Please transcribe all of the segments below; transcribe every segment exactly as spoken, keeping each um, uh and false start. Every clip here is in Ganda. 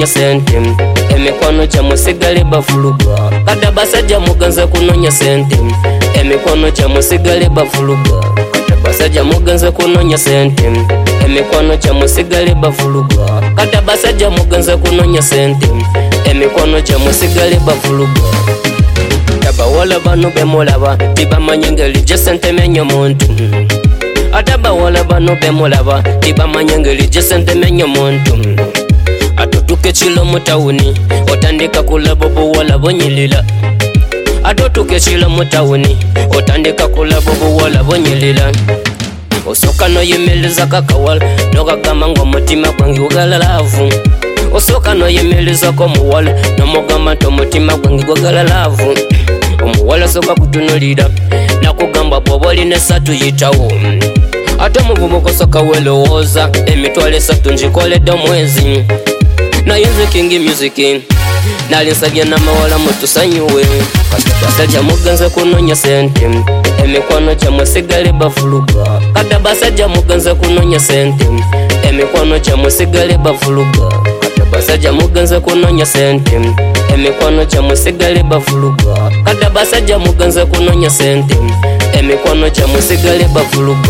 kunonya sente emikwano kya musigale bafuluga kata basajja muganza kunonya sente emikwano kya musigale bafuluga kata basajja muganza kunonya sente emikwano kya musigale bafuluga kata basajja muganza kunonya sente emikwano kya musigale bafuluga abawala bano bemulaba tibamanyi ngeri gye sente menya omuntu ate abawala bano bemulaba tibamanyi ngeri gye sente menya omuntu atotuka ekiro mu tawuni otandika kulaba obuwala bunyirira ate otuka ekiro mu tawuni otandika kulaba obuwala bunyirira osooka noyimiriza kakawala nokagamba ng'omutima gwange gwagala laavu osooka noyimirizako omuwala nomugamba nti omutima gwange gwagala laavu omuwala sooka kutunulira nakugamba bw'oba olina esatu yitawo ate muvubuka osooka welowooza emitwalo esatu ngikoledde omwezi naye nze King Music nali nsabye n'amawala mutusanyuwe kati basajja muganza kunonya sente emikwano kya musigale bafuluga kati basajja muganza kunonya sente emikwano kya musigale bafuluga kati basajja muganza kunonya sente emikwano kya musigale bafuluga kati basajja muganza kunonya sente emikwano kya musigale bafuluga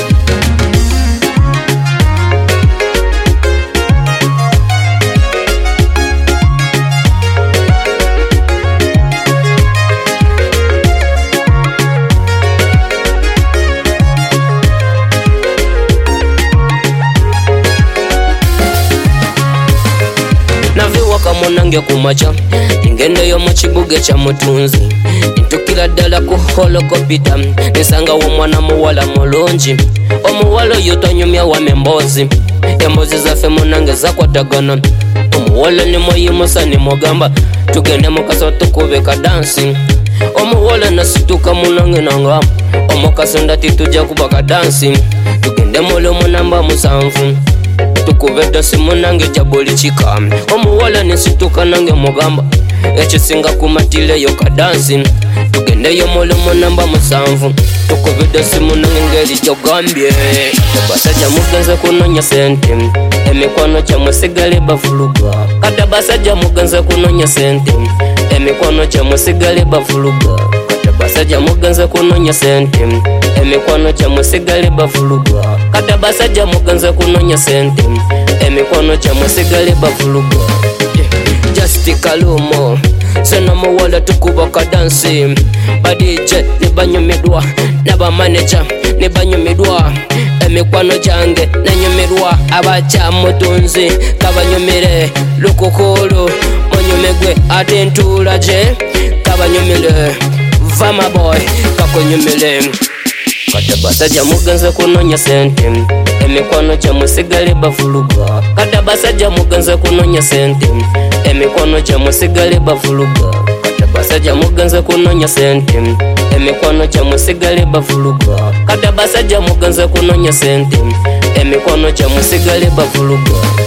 kamunange kumacha ingendeyo mu kibuga kya mutunzi ntukira ddala ku holokopita nisanga w'omwana muwala mulungi omuwala oyo tanyumya wame emboozi emboozi zaffe munange zakwatagana omuwala nimuyimusa nimugamba tugende mukaso tukube kadansi omuwala nasituka munange nanga omukasi ndati tujja kuba kadansi tugende muli munamba musanvu tukube dansi munange gya buli kika omuwala nisituka nange mugamba ekisinga kumatileyo kadansi tugendeyo mulimu namba musanvu tukube dansi munange ngeri gyogambye basajja muganza kunonya sente emikwano kya musigale bafuluga kati basajja muganza kunonya sente emikwano kya musigale bafuluga kati basajja muganza kunonya sente emikwano kya musigale bafuluga kati basajja muganza kunonya sente emikwano kya musigale bafuluga Just Kalumo sena muwala tukuba kadansi badije nibanyumidwa n'abamaneja nibanyumidwa emikwano gyange nanyumirwa abaca mutunzi kabanyumire lukukulu munyumigwe ate ntula gye kabanyumire Vama boy kakunyumire kati basajja muganza kunonya sente emikwano kya musigale bafuluga kati basajja muganza kunonya sente emikwano kya musigale bafuluga kati basajja muganza kunonya sente emikwano kya musigale bafuluga kati basajja muganza kunonya sente emikwano kya musigale bafuluga